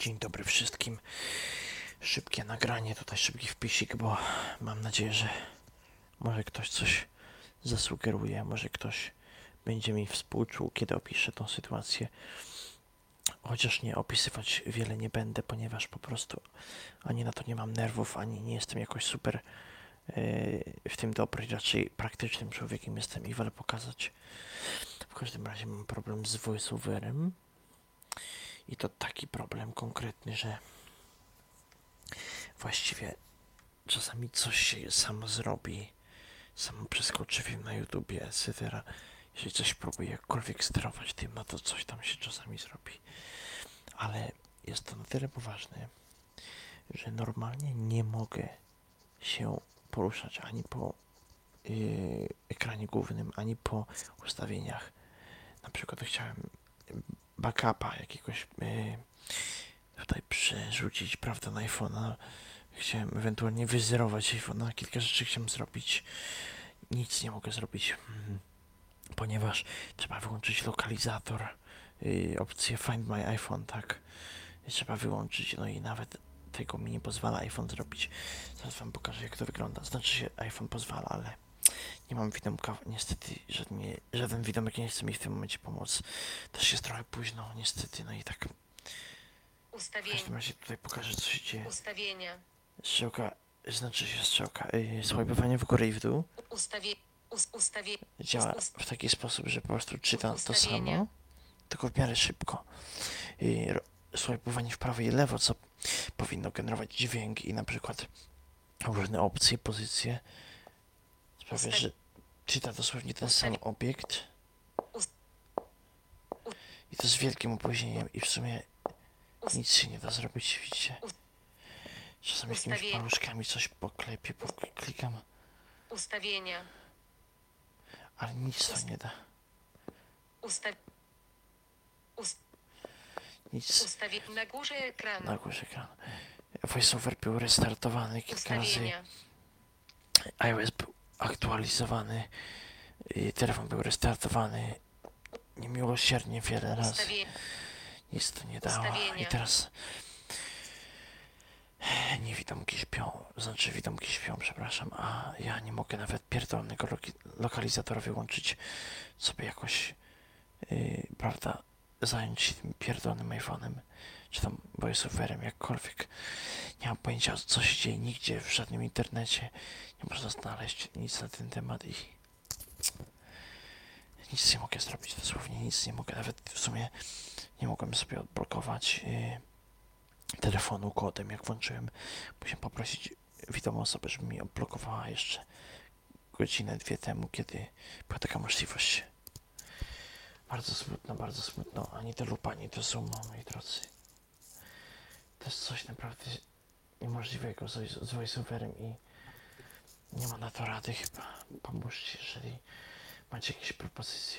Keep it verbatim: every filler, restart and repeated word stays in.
Dzień dobry wszystkim. Szybkie nagranie, tutaj szybki wpisik, bo mam nadzieję, że może ktoś coś zasugeruje, może ktoś będzie mi współczuł, kiedy opiszę tą sytuację. Chociaż nie opisywać wiele nie będę, ponieważ po prostu ani na to nie mam nerwów, ani nie jestem jakoś super yy, w tym dobry, raczej praktycznym człowiekiem jestem i wolę pokazać. W każdym razie mam problem z voiceoverem i to taki problem konkretny, że właściwie czasami coś się samo zrobi, samo przeskoczy film na YouTubie, et cetera. Jeżeli coś próbuję jakkolwiek sterować tym, no to coś tam się czasami zrobi. Ale jest to na tyle poważne, że normalnie nie mogę się poruszać ani po yy, ekranie głównym, ani po ustawieniach. Na przykład chciałem backupa jakiegoś yy, tutaj przerzucić, prawda, na iPhone'a. Chciałem ewentualnie wyzerować iPhone'a, kilka rzeczy chciałem zrobić. Nic nie mogę zrobić, ponieważ trzeba wyłączyć lokalizator, yy, opcję Find My iPhone, tak. Trzeba wyłączyć, no i nawet tego mi nie pozwala iPhone zrobić. Zaraz wam pokażę, jak to wygląda. Znaczy się iPhone pozwala, ale nie mam widomka, niestety żadnie, żaden widomek nie chce mi w tym momencie pomóc. Też jest trochę późno, niestety, no i tak. W Ustawienia. każdym razie tutaj pokażę, co się dzieje. Ustawienia. Strzałka, znaczy się strzałka, yy, swipe'owanie w górę i w dół Ustawie. Us, ustawie. działa us, w taki sposób, że po prostu czyta to Ustawienia. samo, tylko w miarę szybko. Yy, swipe'owanie w prawo i lewo, co powinno generować dźwięk i na przykład różne opcje, pozycje sprawia, Ustaw- że czyta dosłownie ten Ustawi- sam obiekt Us- i to z wielkim opóźnieniem i w sumie Us- nic się nie da zrobić, widzicie. Czasami jakimiś Ustawienie. paluszkami coś poklepię, poklikam, Ustawienia. ale nic to nie da. Ustaw. Us, Nic ustawie. Na górze ekranu. na górze ekranu. VoiceOver był restartowany kilka razy. Ustawienia. iOS był aktualizowany, i telefon był restartowany niemiłosiernie wiele razy. Ustawie. Nic to nie dało. Ustawienia. I teraz niewidomki śpią, znaczy widomki śpią, przepraszam, a ja nie mogę nawet pierdolnego lokalizatora wyłączyć, sobie jakoś, yy, prawda, zająć się tym pierdolnym iPhone'em, czy tam voiceoverem, jakkolwiek. Nie mam pojęcia, co się dzieje nigdzie, w żadnym internecie. Nie można znaleźć nic na ten temat i nic nie mogę zrobić, dosłownie nic nie mogę. Nawet w sumie nie mogłem sobie odblokować yy, telefonu kodem, jak włączyłem. Musiałem poprosić widomą osobę, żeby mi odblokowała jeszcze godzinę, dwie temu, kiedy była taka możliwość. Bardzo smutno, bardzo smutno. Ani to lub, ani to zoom, moi drodzy. To jest coś naprawdę niemożliwego z, z voiceoverem i nie ma na to rady chyba. Pomóżcie, jeżeli macie jakieś propozycje.